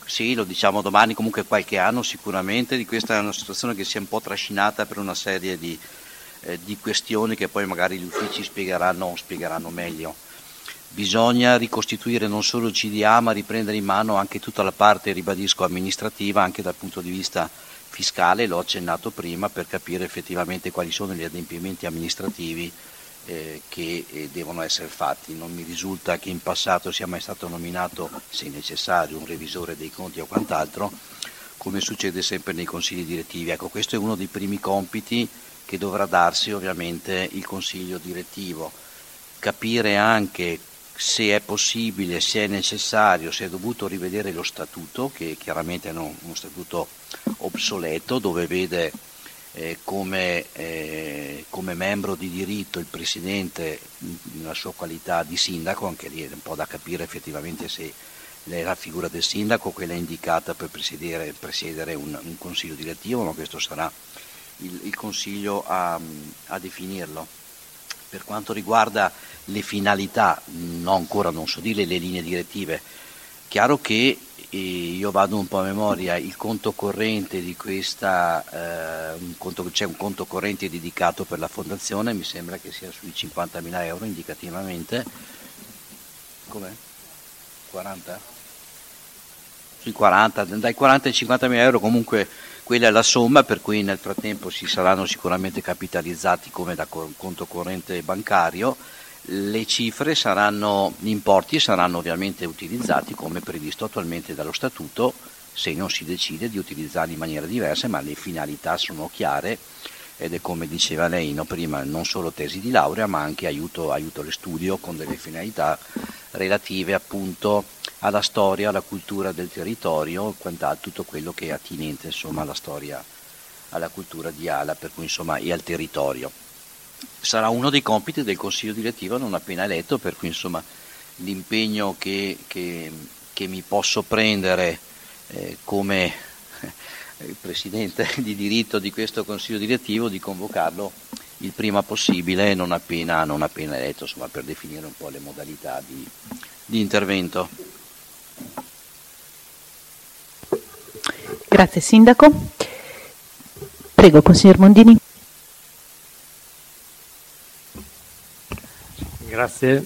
Sì, lo diciamo domani, comunque qualche anno sicuramente. Di questa è una situazione che si è un po' trascinata per una serie di questioni che poi magari gli uffici spiegheranno meglio. Bisogna ricostituire non solo il CDA, ma riprendere in mano anche tutta la parte, ribadisco, amministrativa, anche dal punto di vista fiscale, l'ho accennato prima, per capire effettivamente quali sono gli adempimenti amministrativi che devono essere fatti. Non mi risulta che in passato sia mai stato nominato, se necessario, un revisore dei conti o quant'altro, come succede sempre nei consigli direttivi. Ecco, questo è uno dei primi compiti che dovrà darsi ovviamente il consiglio direttivo, capire anche se è possibile, se è necessario, se è dovuto rivedere lo statuto, che chiaramente è uno statuto obsoleto, dove vede come membro di diritto il Presidente nella sua qualità di sindaco. Anche lì è un po' da capire effettivamente se è la figura del sindaco quella indicata per presiedere un consiglio direttivo, ma questo sarà il consiglio a definirlo. Per quanto riguarda le finalità, non so dire le linee direttive, chiaro che io vado un po' a memoria, il conto corrente di questa, c'è un conto corrente dedicato per la fondazione, mi sembra che sia sui 50.000 euro indicativamente. Com'è? 40? Sui 40, dai 40 ai 50.000 euro comunque quella è la somma, per cui nel frattempo si saranno sicuramente capitalizzati come da conto corrente bancario. Le cifre gli importi saranno ovviamente utilizzati come previsto attualmente dallo statuto, se non si decide di utilizzarli in maniera diversa, ma le finalità sono chiare ed è, come diceva lei prima, non solo tesi di laurea, ma anche aiuto allo studio con delle finalità relative appunto alla storia, alla cultura del territorio, tutto quello che è attinente insomma alla storia, alla cultura di Ala, per cui insomma e al territorio. Sarà uno dei compiti del Consiglio direttivo non appena eletto, per cui insomma l'impegno che mi posso prendere come Presidente di diritto di questo Consiglio direttivo di convocarlo il prima possibile, non appena eletto, insomma, per definire un po' le modalità di intervento. Grazie Sindaco. Prego, Consiglier Mondini. Grazie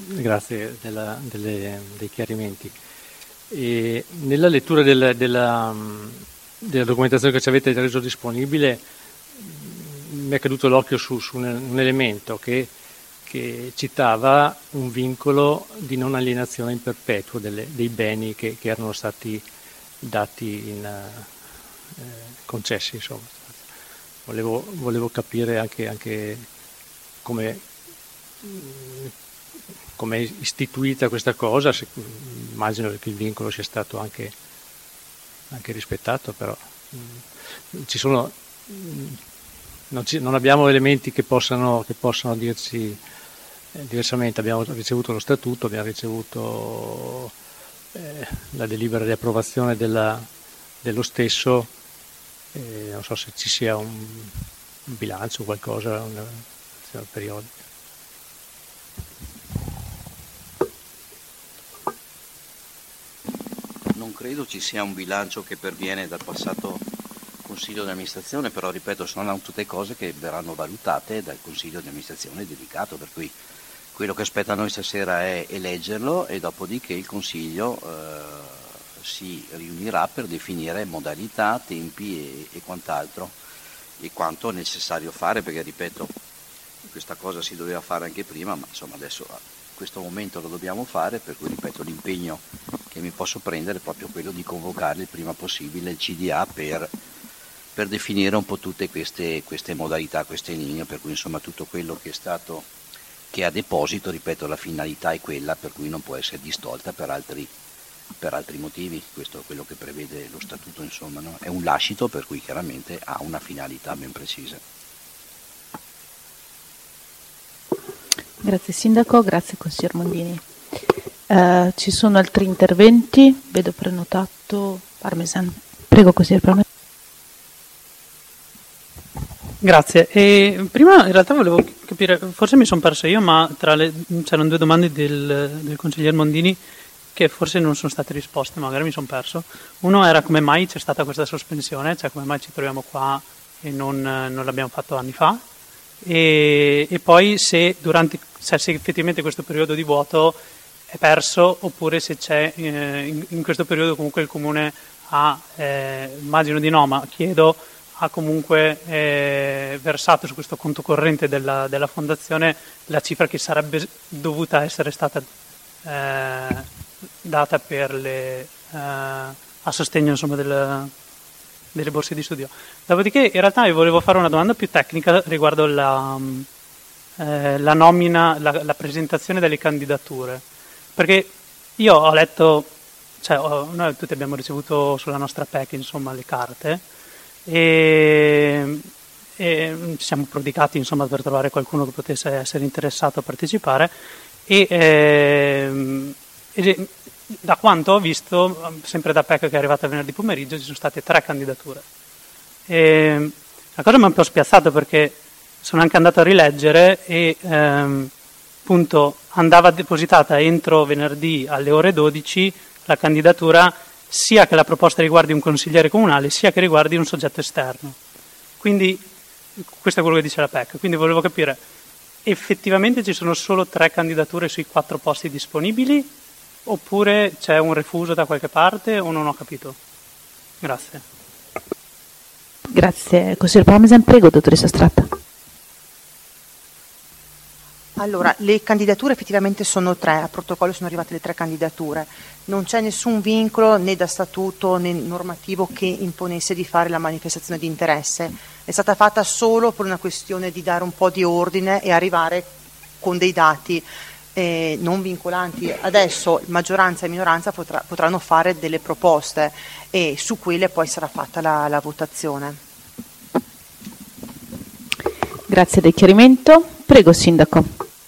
dei chiarimenti. E nella lettura della documentazione che ci avete reso disponibile mi è caduto l'occhio su un elemento che citava un vincolo di non alienazione in perpetuo dei beni che erano stati dati concessi, insomma. Volevo capire anche come è istituita questa cosa. Immagino che il vincolo sia stato anche rispettato, però non abbiamo elementi che possano dirci diversamente. Abbiamo ricevuto lo statuto, abbiamo ricevuto la delibera di approvazione dello stesso, non so se ci sia un bilancio o qualcosa, una periodica. Non credo ci sia un bilancio che perviene dal passato Consiglio di amministrazione, però ripeto, sono tutte cose che verranno valutate dal Consiglio di amministrazione dedicato, per cui quello che aspetta a noi stasera è eleggerlo e dopodiché il Consiglio si riunirà per definire modalità, tempi e quant'altro e quanto è necessario fare, perché ripeto, questa cosa si doveva fare anche prima, ma insomma adesso a questo momento lo dobbiamo fare, per cui ripeto, l'impegno che mi posso prendere è proprio quello di convocare il prima possibile il CDA per definire un po' tutte queste modalità, queste linee, per cui insomma tutto quello che è a deposito, ripeto, la finalità è quella, per cui non può essere distolta per altri motivi. Questo è quello che prevede lo statuto, insomma, no? È un lascito, per cui chiaramente ha una finalità ben precisa. Grazie Sindaco, grazie Consiglier Mondini. Ci sono altri interventi? Vedo prenotato Parmesan. Prego, Consiglier Parmesan. Grazie. E prima in realtà volevo capire, forse mi sono perso io, ma c'erano due domande del consigliere Mondini che forse non sono state risposte, magari mi sono perso. Uno era come mai c'è stata questa sospensione, cioè come mai ci troviamo qua e non l'abbiamo fatto anni fa, e poi se effettivamente questo periodo di vuoto è perso, oppure se c'è in questo periodo comunque il Comune ha, immagino di no, ma chiedo, ha comunque versato su questo conto corrente della fondazione la cifra che sarebbe dovuta essere stata data per a sostegno, insomma, delle borse di studio. Dopodiché in realtà io volevo fare una domanda più tecnica riguardo la nomina, la presentazione delle candidature, perché io ho letto, cioè noi tutti abbiamo ricevuto sulla nostra PEC, insomma, le carte, e ci siamo prodigati, insomma, per trovare qualcuno che potesse essere interessato a partecipare, e da quanto ho visto, sempre da PEC che è arrivata venerdì pomeriggio, ci sono state 3 candidature. E la cosa mi ha un po' spiazzato, perché sono anche andato a rileggere e appunto andava depositata entro venerdì alle ore 12 la candidatura, sia che la proposta riguardi un consigliere comunale, sia che riguardi un soggetto esterno. Quindi questo è quello che dice la PEC. Quindi volevo capire, effettivamente ci sono solo 3 candidature sui 4 posti disponibili, oppure c'è un refuso da qualche parte, o non ho capito? Grazie. Grazie. Consigliere Parmesan, prego, dottoressa Stratta. Allora, le candidature effettivamente sono 3, a protocollo sono arrivate le 3 candidature. Non c'è nessun vincolo né da statuto né normativo che imponesse di fare la manifestazione di interesse. È stata fatta solo per una questione di dare un po' di ordine e arrivare con dei dati non vincolanti. Adesso maggioranza e minoranza potranno fare delle proposte e su quelle poi sarà fatta la votazione. Grazie del chiarimento. Prego, Sindaco.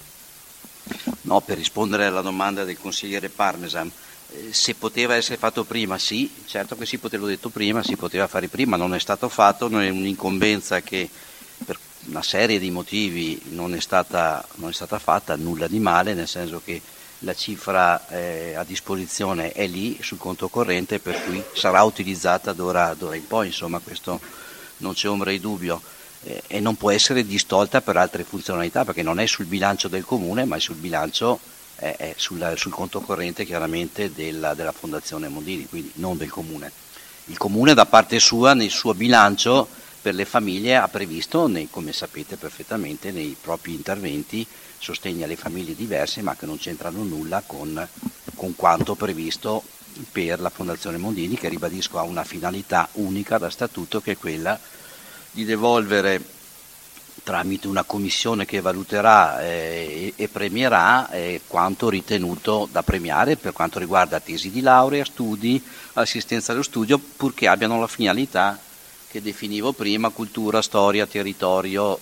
No, per rispondere alla domanda del consigliere Parmesan, se poteva essere fatto prima, sì, certo che sì, l'ho detto prima, si poteva fare prima, non è stato fatto, non è un'incombenza che per una serie di motivi non è stata fatta, nulla di male, nel senso che la cifra a disposizione è lì sul conto corrente, per cui sarà utilizzata d'ora in poi, insomma, questo non c'è ombra di dubbio, e non può essere distolta per altre funzionalità, perché non è sul bilancio del Comune, ma è sul bilancio, è sul conto corrente chiaramente della Fondazione Mondini, quindi non del Comune. Il Comune da parte sua, nel suo bilancio per le famiglie, ha previsto, come sapete perfettamente, nei propri interventi sostegni alle famiglie diverse, ma che non c'entrano nulla con quanto previsto per la Fondazione Mondini, che ribadisco ha una finalità unica da statuto, che è quella di devolvere tramite una commissione che valuterà e premierà quanto ritenuto da premiare per quanto riguarda tesi di laurea, studi, assistenza allo studio, purché abbiano la finalità che definivo prima: cultura, storia, territorio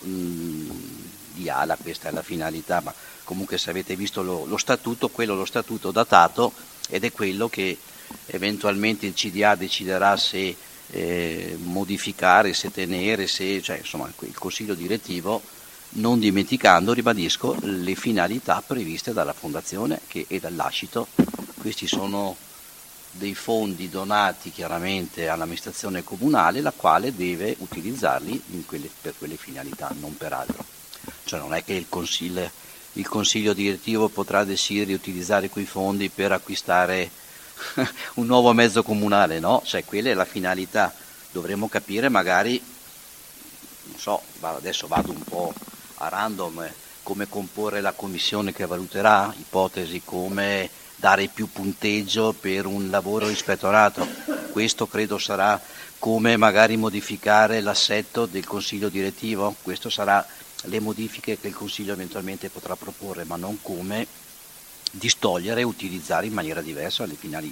di ALA. Questa è la finalità, ma comunque se avete visto lo statuto, quello è lo statuto datato, ed è quello che eventualmente il CDA deciderà se modificare, se tenere, cioè insomma il consiglio direttivo, non dimenticando, ribadisco, le finalità previste dalla Fondazione e dall'Ascito. Questi sono dei fondi donati chiaramente all'amministrazione comunale, la quale deve utilizzarli per quelle finalità, non per altro. Cioè non è che il consiglio direttivo potrà decidere di utilizzare quei fondi per acquistare un nuovo mezzo comunale, no? Cioè quella è la finalità. Dovremmo capire magari, non so, adesso vado un po' a random, come comporre la commissione che valuterà, ipotesi come dare più punteggio per un lavoro ispettorato. Questo credo sarà come magari modificare l'assetto del consiglio direttivo. Questo sarà le modifiche che il consiglio eventualmente potrà proporre, ma non come distogliere e utilizzare in maniera diversa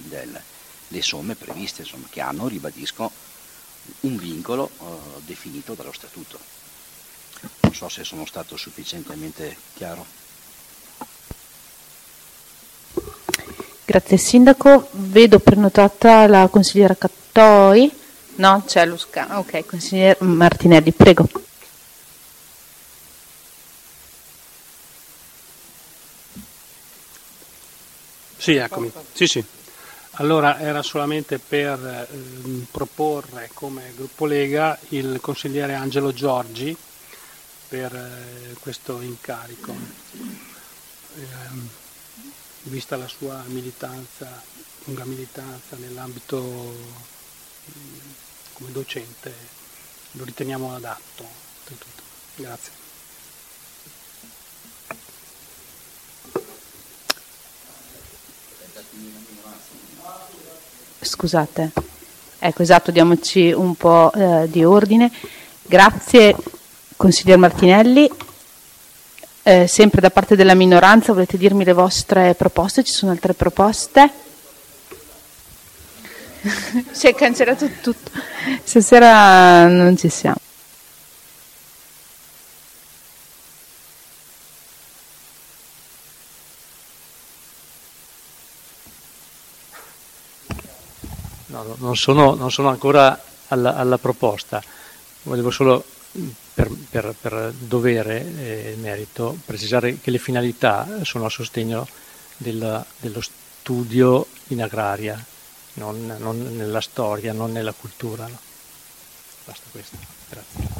le somme previste, insomma, che hanno, ribadisco, un vincolo definito dallo statuto. Non so se sono stato sufficientemente chiaro. Grazie Sindaco. Vedo prenotata la consigliera Cattoi. No, c'è lo scambio. Ok, consigliere Martinelli, prego. Sì, eccomi. Sì. Allora era solamente per proporre come gruppo Lega il consigliere Angelo Giorgi per questo incarico, vista la sua lunga militanza nell'ambito come docente, lo riteniamo adatto. Grazie. Scusate, ecco, esatto, diamoci un po' di ordine. Grazie consigliere Martinelli. Sempre da parte della minoranza volete dirmi le vostre proposte? Ci sono altre proposte? Si è cancellato tutto, stasera non ci siamo. No, non sono ancora alla proposta, volevo solo per dovere merito precisare che le finalità sono a sostegno dello studio in agraria, non nella storia, non nella cultura. No. Basta questo, grazie.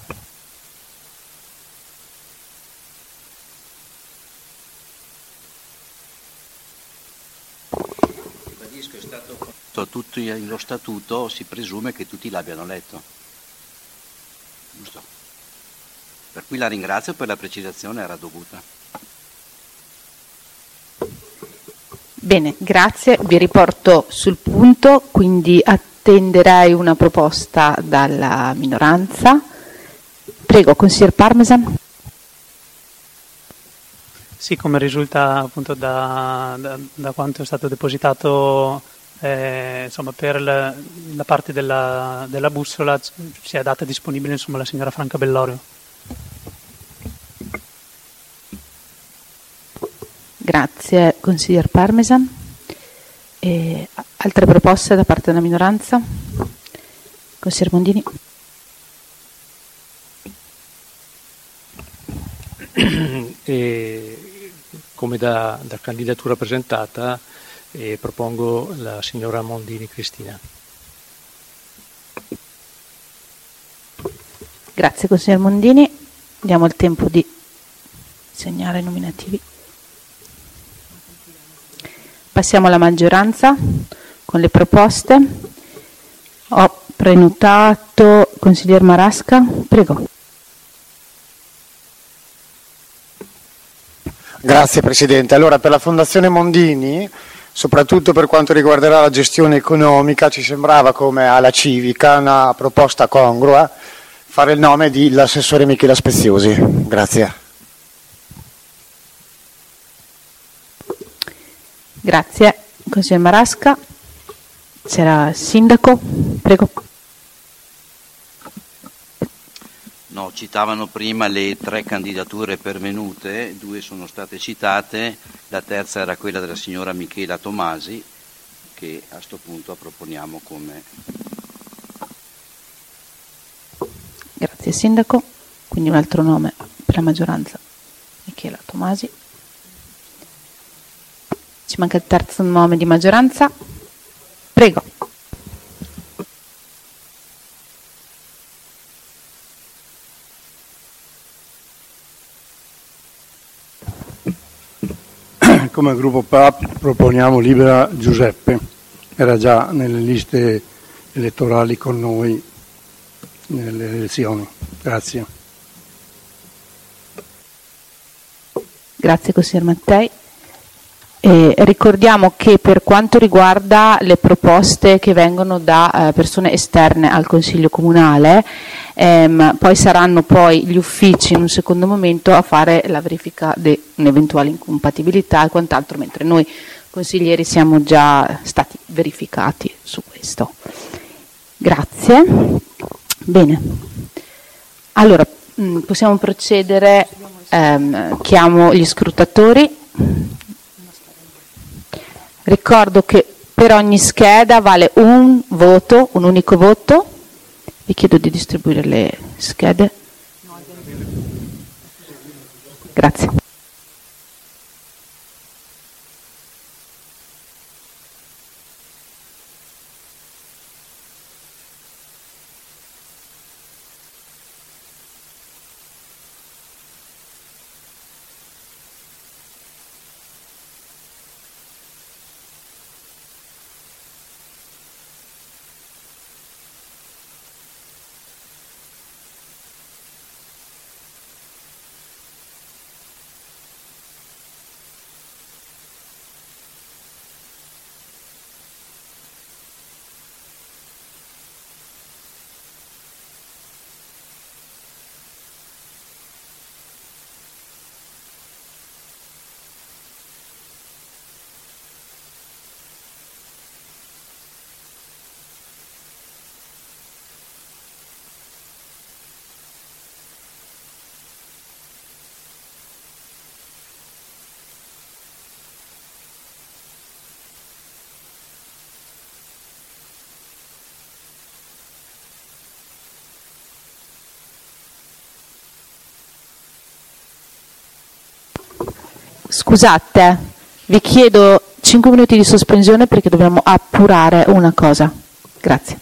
Ribadisco, è stato tutto lo statuto, si presume che tutti l'abbiano letto. Giusto. Per cui la ringrazio per la precisazione, era dovuta. Bene, grazie, vi riporto sul punto, quindi attenderei una proposta dalla minoranza. Prego, consigliere Parmesan. Sì, come risulta appunto da quanto è stato depositato, insomma, per la parte della bussola si è data disponibile, insomma, la signora Franca Bellorio. Grazie, consigliere Parmesan. Altre proposte da parte della minoranza? Consigliere Mondini. Come da candidatura presentata propongo la signora Mondini Cristina. Grazie consigliere Mondini, diamo il tempo di segnare i nominativi. Passiamo alla maggioranza con le proposte. Ho prenotato consigliere Marasca, prego. Grazie Presidente. Allora, per la Fondazione Mondini, soprattutto per quanto riguarderà la gestione economica, ci sembrava, come alla Civica, una proposta congrua fare il nome dell'assessore Michela Speziosi. Grazie. Grazie. Consigliere Marasca. C'era il sindaco, prego. No, citavano prima le 3 candidature pervenute, 2 sono state citate, la terza era quella della signora Michela Tomasi, che a sto punto proponiamo come... Grazie sindaco, quindi un altro nome per la maggioranza, Michela Tomasi. Ci manca il terzo nome di maggioranza, prego. Come gruppo PAP proponiamo Libera Giuseppe, era già nelle liste elettorali con noi nelle elezioni. Grazie. Grazie consigliere Mattei. Ricordiamo che per quanto riguarda le proposte che vengono da persone esterne al Consiglio Comunale, poi saranno poi gli uffici in un secondo momento a fare la verifica di un'eventuale incompatibilità e quant'altro, mentre noi consiglieri siamo già stati verificati su questo. Grazie. Bene. Allora, possiamo procedere, chiamo gli scrutatori. Ricordo che per ogni scheda vale un voto, un unico voto. Vi chiedo di distribuire le schede. Grazie. Scusate, vi chiedo 5 minuti di sospensione perché dobbiamo appurare una cosa. Grazie.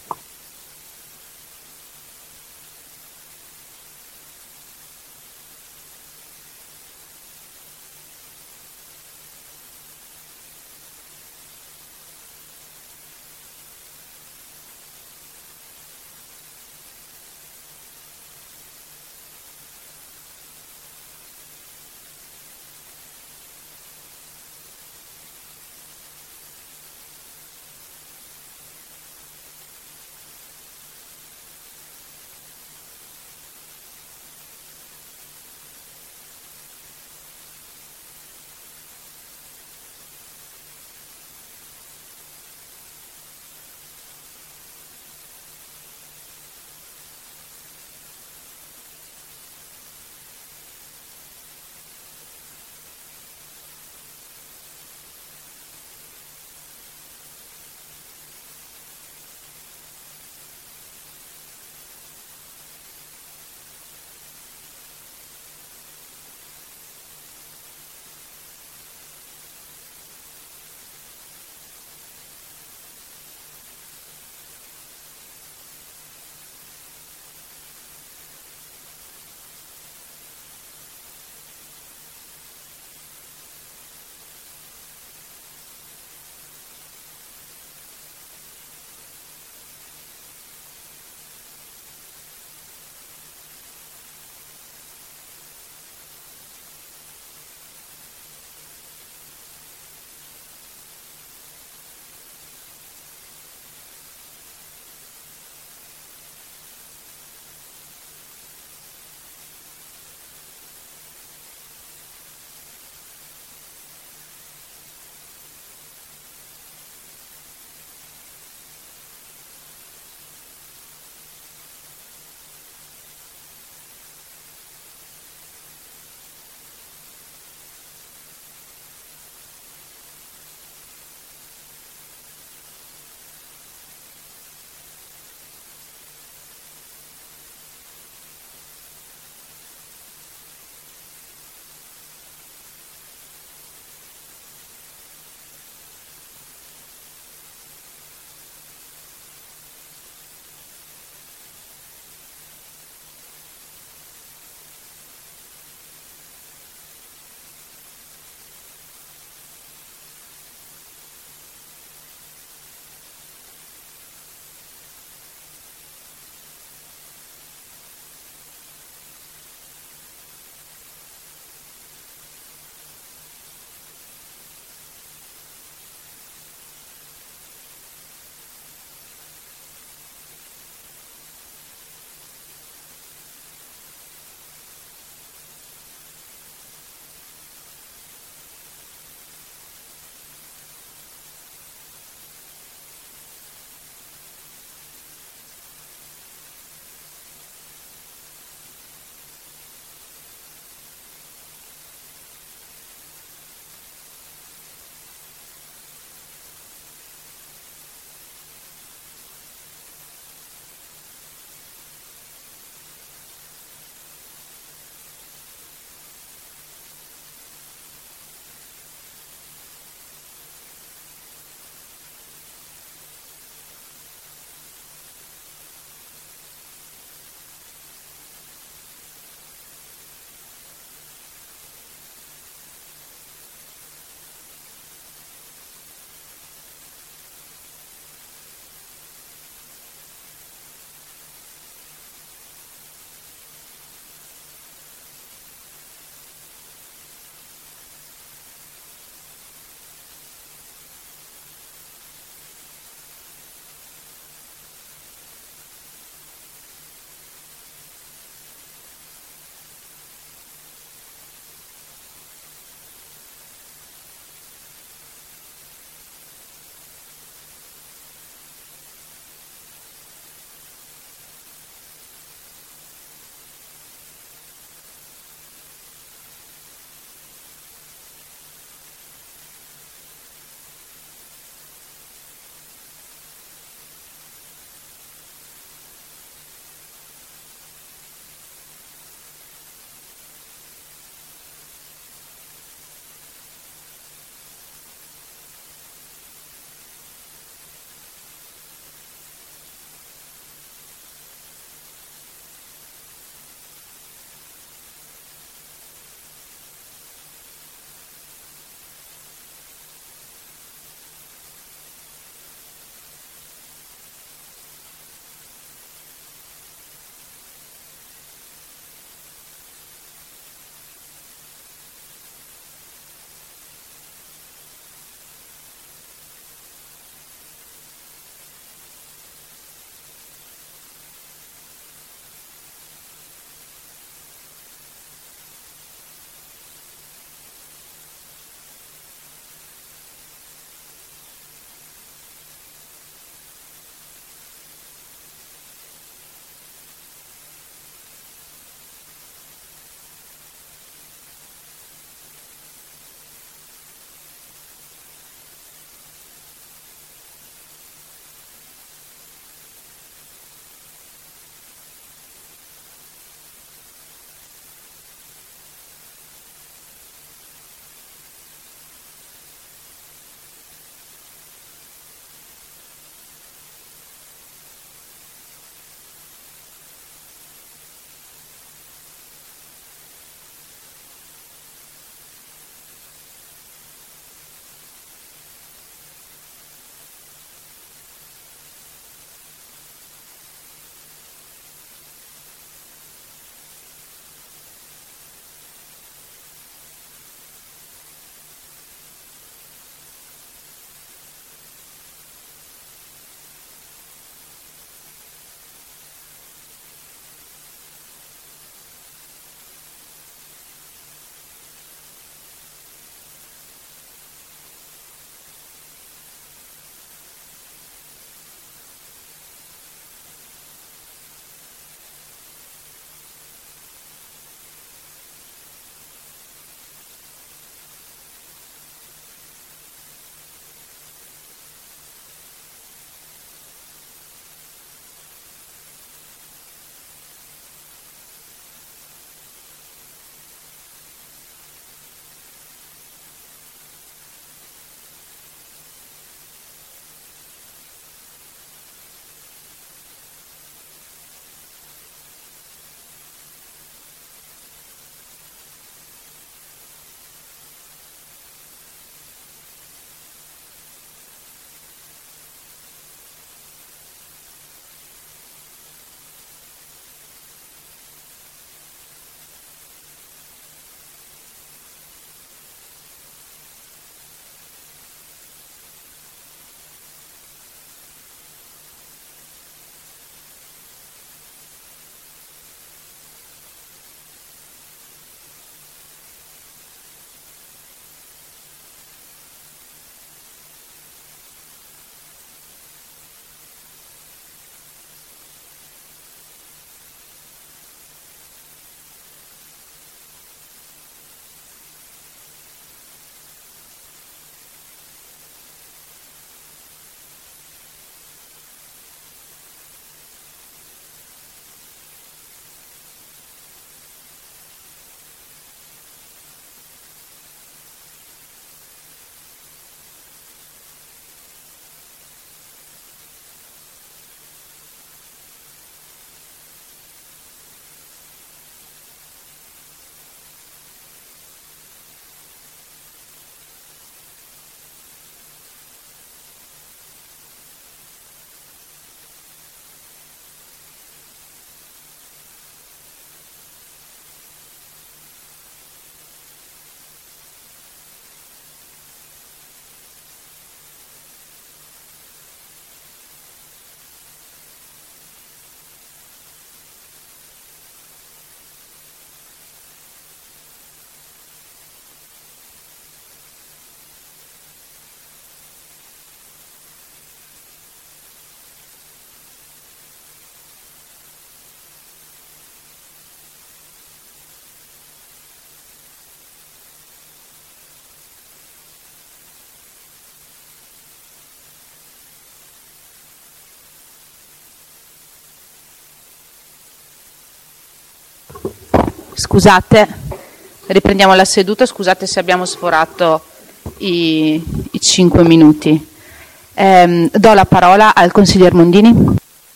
Scusate, riprendiamo la seduta, scusate se abbiamo sforato i 5 minuti. Do la parola al consiglier Mondini.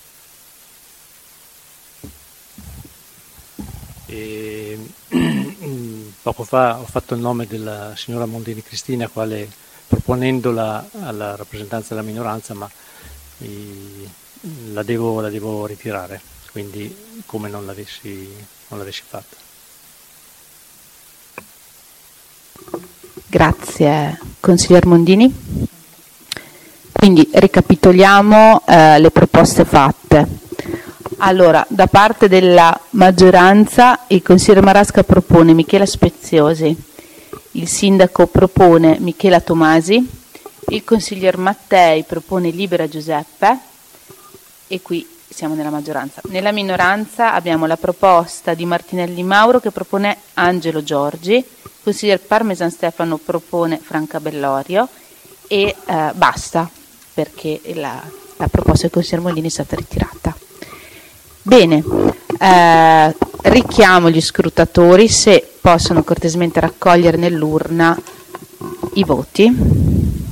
Poco fa ho fatto il nome della signora Mondini Cristina, quale proponendola alla rappresentanza della minoranza, ma la devo ritirare, quindi come non l'avessi fatta. Grazie, consiglier Mondini. Quindi ricapitoliamo le proposte fatte. Allora, da parte della maggioranza il consigliere Marasca propone Michela Speziosi, il sindaco propone Michela Tomasi, il consiglier Mattei propone Libera Giuseppe e qui siamo nella maggioranza. Nella minoranza abbiamo la proposta di Martinelli Mauro che propone Angelo Giorgi, il consiglier Parmesan Stefano propone Franca Bellorio e basta, perché la proposta del consigliere Mondini è stata ritirata. Bene, richiamo gli scrutatori se possono cortesemente raccogliere nell'urna i voti.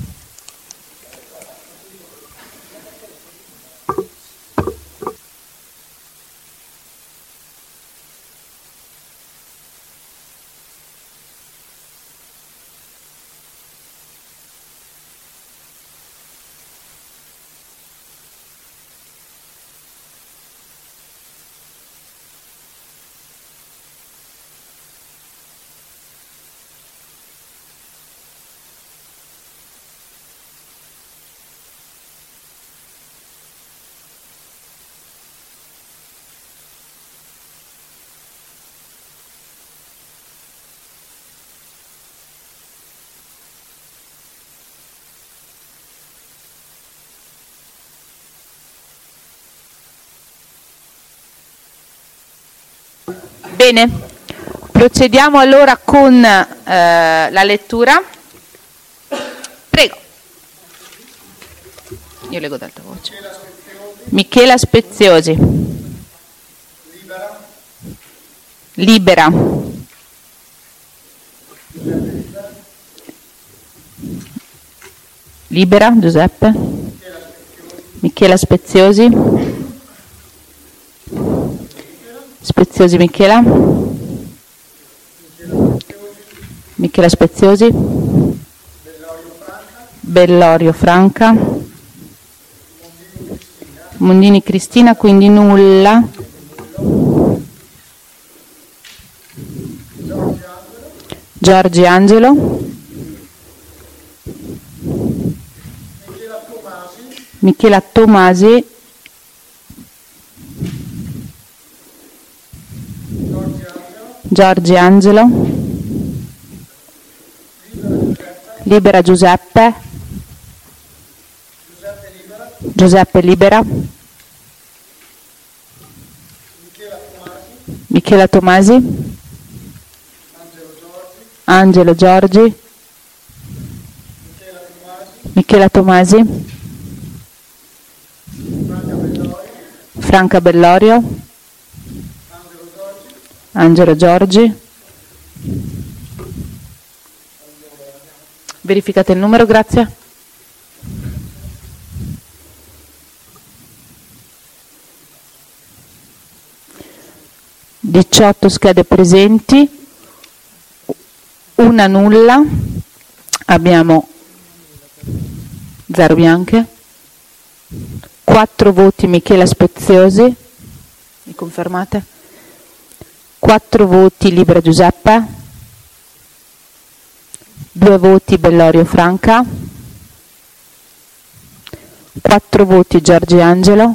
Bene, procediamo allora con la lettura. Prego. Io leggo ad alta voce. Michela Speziosi. Libera. Libera, Giuseppe. Michela Speziosi. Speziosi Michela. Michela Speziosi. Bellorio Franca. Mondini Cristina, quindi nulla. Giorgi Angelo. Michela Tomasi. Giorgi Angelo. Libera Giuseppe. Giuseppe Libera. Michela Tomasi. Angelo Giorgi. Michela Tomasi. Franca Bellorio. Angelo Giorgi. Verificate il numero, grazie. Diciotto schede presenti, una nulla, abbiamo 0 bianche, 4 voti Michela Speziosi, mi confermate? 4 voti Libera Giuseppe, 2 voti Bellorio Franca, 4 voti Giorgi Angelo,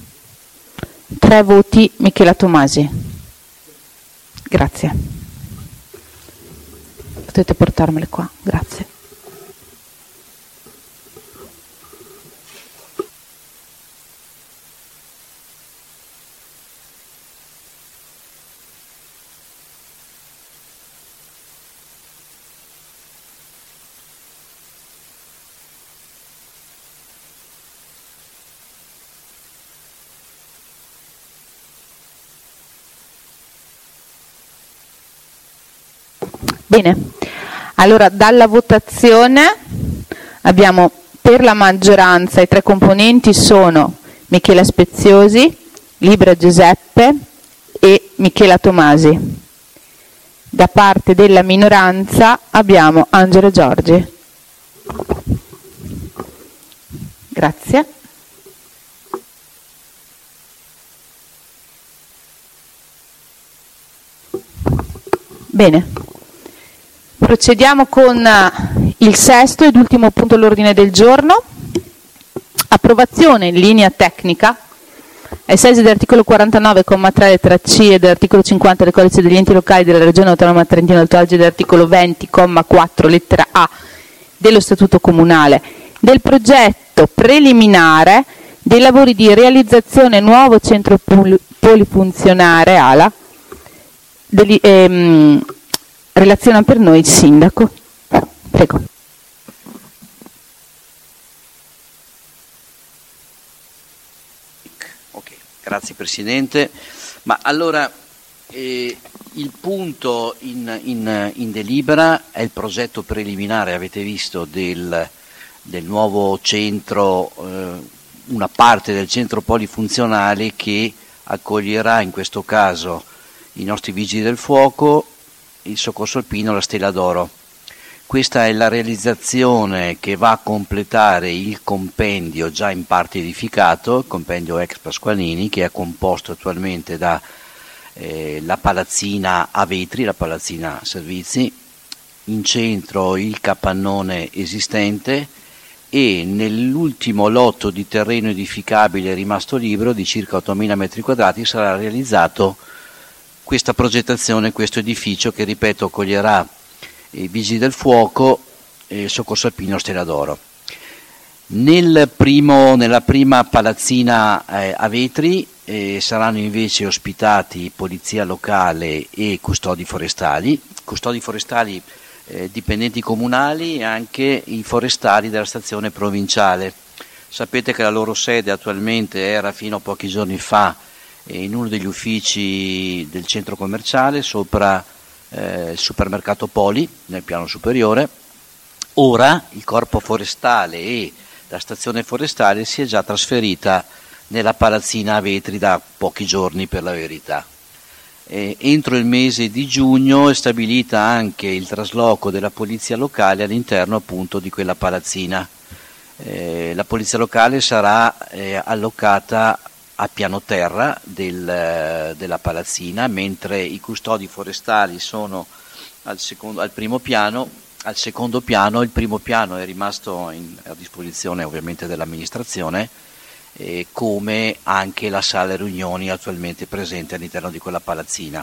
3 voti Michela Tomasi. Grazie. Potete portarmele qua, grazie. Bene, allora dalla votazione abbiamo per la maggioranza i 3 componenti sono Michela Speziosi, Libera Giuseppe e Michela Tomasi. Da parte della minoranza abbiamo Angelo Giorgi. Grazie. Bene, procediamo con il sesto ed ultimo punto all'ordine del giorno. Approvazione in linea tecnica, ai sensi dell'articolo 49,3 lettera C e dell'articolo 50 del Codice degli enti locali della Regione Autonoma Trentino Alto Adige e dell'articolo 20,4 lettera A dello Statuto Comunale, del progetto preliminare dei lavori di realizzazione nuovo centro polifunzionale ALA. Relaziona per noi il sindaco. Prego. Ok, grazie Presidente. Ma allora il punto in delibera è il progetto preliminare, avete visto, del nuovo centro, una parte del centro polifunzionale che accoglierà in questo caso i nostri vigili del fuoco, il soccorso alpino, la Stella d'Oro. Questa è la realizzazione che va a completare il compendio già in parte edificato, il compendio ex Pasqualini, che è composto attualmente da la palazzina a vetri, la palazzina servizi, in centro il capannone esistente e nell'ultimo lotto di terreno edificabile rimasto libero di circa 8.000 metri quadrati sarà realizzato questa progettazione, questo edificio che, ripeto, accoglierà i vigili del fuoco e il soccorso alpino Stella d'Oro. Nella prima palazzina a vetri saranno invece ospitati polizia locale e custodi forestali dipendenti comunali e anche i forestali della stazione provinciale. Sapete che la loro sede attualmente era fino a pochi giorni fa in uno degli uffici del centro commerciale sopra il supermercato Poli nel piano superiore. Ora il corpo forestale e la stazione forestale si è già trasferita nella palazzina a vetri da pochi giorni, per la verità. Entro il mese di giugno è stabilita anche il trasloco della polizia locale all'interno appunto di quella palazzina. La polizia locale sarà allocata a piano terra della palazzina, mentre i custodi forestali sono al primo piano. Al secondo piano, il primo piano è rimasto a disposizione ovviamente dell'amministrazione, come anche la sala riunioni attualmente presente all'interno di quella palazzina.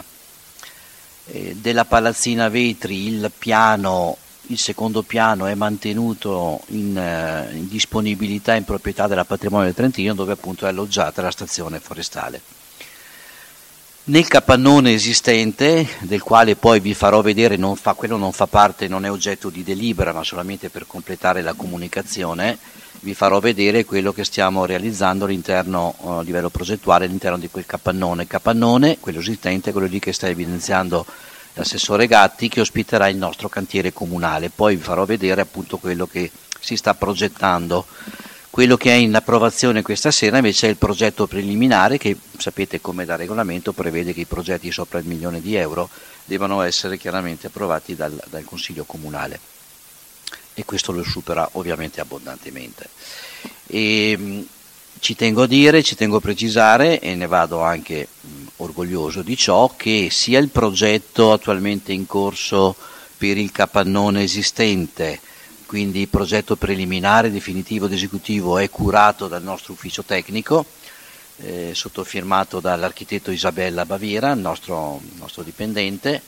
Della palazzina vetri il secondo piano è mantenuto in disponibilità in proprietà della Patrimonio del Trentino, dove appunto è alloggiata la stazione forestale. Nel capannone esistente, del quale poi vi farò vedere, quello non fa parte, non è oggetto di delibera, ma solamente per completare la comunicazione, vi farò vedere quello che stiamo realizzando all'interno, a livello progettuale, all'interno di quel capannone. Capannone, quello esistente, quello lì che sta evidenziando l'assessore Gatti, che ospiterà il nostro cantiere comunale. Poi vi farò vedere appunto quello che si sta progettando. Quello che è in approvazione questa sera invece è il progetto preliminare, che sapete come da regolamento prevede che i progetti sopra il €1.000.000 devono essere chiaramente approvati dal Consiglio Comunale, e questo lo supera ovviamente abbondantemente. Ci tengo a precisare, e ne vado anche orgoglioso di ciò, che sia il progetto attualmente in corso per il capannone esistente, quindi il progetto preliminare, definitivo ed esecutivo, è curato dal nostro ufficio tecnico, sottofirmato dall'architetto Isabella Baviera, il nostro dipendente,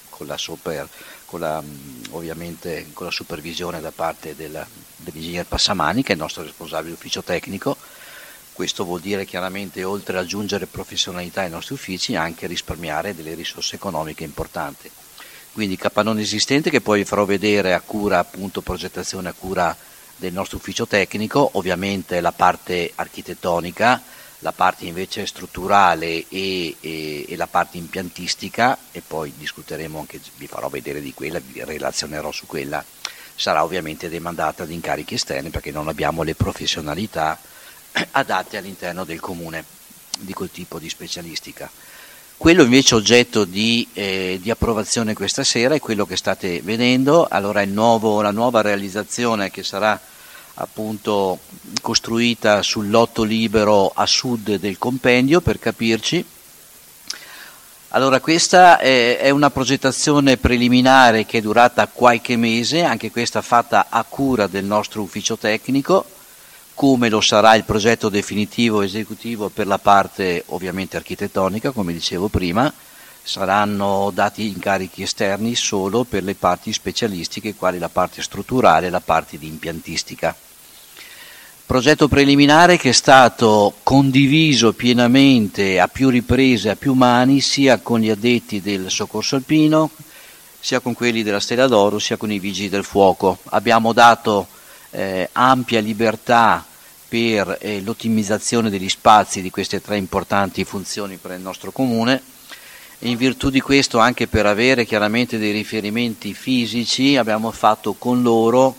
ovviamente con la supervisione da parte dell'ingegner Passamani, che è il nostro responsabile ufficio tecnico. Questo vuol dire chiaramente, oltre ad aggiungere professionalità ai nostri uffici, anche risparmiare delle risorse economiche importanti. Quindi capannone esistente, che poi vi farò vedere, a cura appunto progettazione a cura del nostro ufficio tecnico, ovviamente la parte architettonica, la parte invece strutturale e la parte impiantistica, e poi discuteremo anche, vi farò vedere di quella, vi relazionerò su quella, sarà ovviamente demandata ad incarichi esterni perché non abbiamo le professionalità adatte all'interno del comune di quel tipo di specialistica. Quello invece oggetto di approvazione questa sera è quello che state vedendo. Allora la nuova realizzazione che sarà appunto costruita sul lotto libero a sud del compendio, per capirci. Allora questa è una progettazione preliminare che è durata qualche mese, anche questa fatta a cura del nostro ufficio tecnico, come lo sarà il progetto definitivo esecutivo per la parte ovviamente architettonica, come dicevo prima. Saranno dati incarichi esterni solo per le parti specialistiche, quali la parte strutturale e la parte di impiantistica. Progetto preliminare che è stato condiviso pienamente a più riprese, a più mani, sia con gli addetti del soccorso alpino, sia con quelli della Stella d'Oro, sia con i vigili del fuoco. Abbiamo dato ampia libertà per l'ottimizzazione degli spazi di queste tre importanti funzioni per il nostro comune. In virtù di questo, anche per avere chiaramente dei riferimenti fisici, abbiamo fatto con loro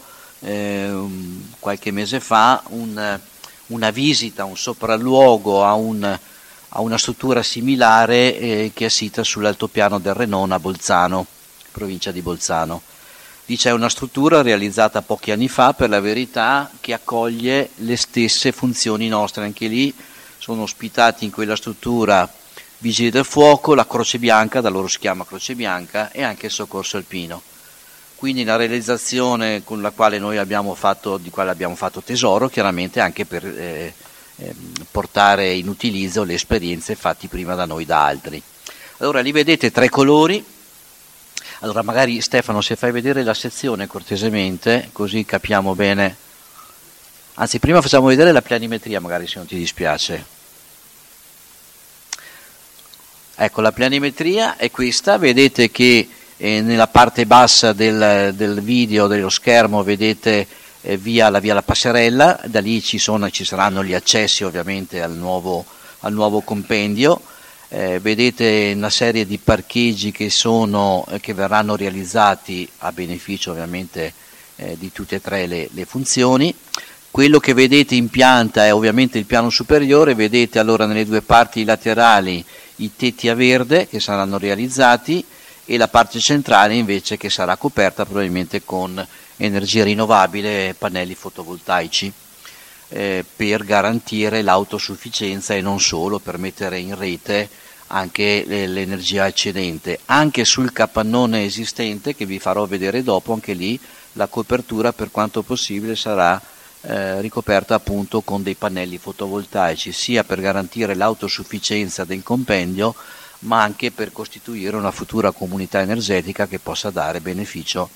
qualche mese fa una visita, un sopralluogo a una struttura similare che è sita sull'altopiano del Renone a Bolzano, provincia di Bolzano. Lì c'è una struttura realizzata pochi anni fa, per la verità, che accoglie le stesse funzioni nostre. Anche lì sono ospitati in quella struttura Vigili del Fuoco, la Croce Bianca, da loro si chiama Croce Bianca, e anche il Soccorso Alpino. Quindi la realizzazione con la quale noi abbiamo fatto tesoro, chiaramente anche per portare in utilizzo le esperienze fatte prima da noi da altri. Allora lì vedete tre colori. Allora magari Stefano, se fai vedere la sezione cortesemente, così capiamo bene. Anzi, prima facciamo vedere la planimetria, magari, se non ti dispiace. Ecco, la planimetria è questa, vedete che nella parte bassa del video, dello schermo, vedete via la passerella, da lì ci saranno gli accessi ovviamente al nuovo compendio. Vedete una serie di parcheggi che verranno realizzati a beneficio ovviamente di tutte e tre le funzioni. Quello che vedete in pianta è ovviamente il piano superiore. Vedete allora nelle due parti laterali i tetti a verde che saranno realizzati e la parte centrale invece che sarà coperta probabilmente con energia rinnovabile, pannelli fotovoltaici, per garantire l'autosufficienza e non solo, per mettere in rete anche l'energia eccedente. Anche sul capannone esistente, che vi farò vedere dopo, anche lì la copertura per quanto possibile sarà ricoperta appunto con dei pannelli fotovoltaici, sia per garantire l'autosufficienza del compendio, ma anche per costituire una futura comunità energetica che possa dare beneficio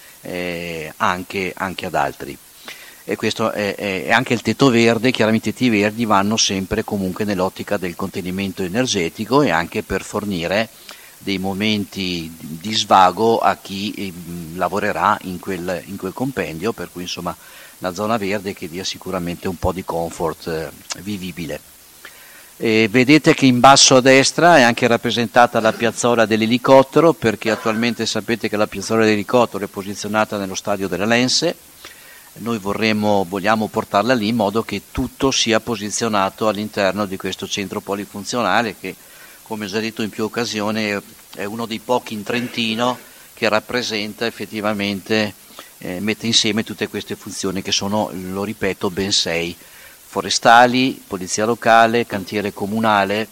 anche ad altri. E questo è anche il tetto verde. Chiaramente i tetti verdi vanno sempre comunque nell'ottica del contenimento energetico e anche per fornire dei momenti di svago a chi lavorerà in quel compendio, per cui insomma una zona verde che dia sicuramente un po' di comfort vivibile. Vedete che in basso a destra è anche rappresentata la piazzola dell'elicottero, perché attualmente sapete che la piazzola dell'elicottero è posizionata nello stadio della Lense. Noi vogliamo portarla lì in modo che tutto sia posizionato all'interno di questo centro polifunzionale che, come ho già detto in più occasioni, è uno dei pochi in Trentino che rappresenta effettivamente, mette insieme tutte queste funzioni che sono, lo ripeto, ben 6: forestali, polizia locale, cantiere comunale,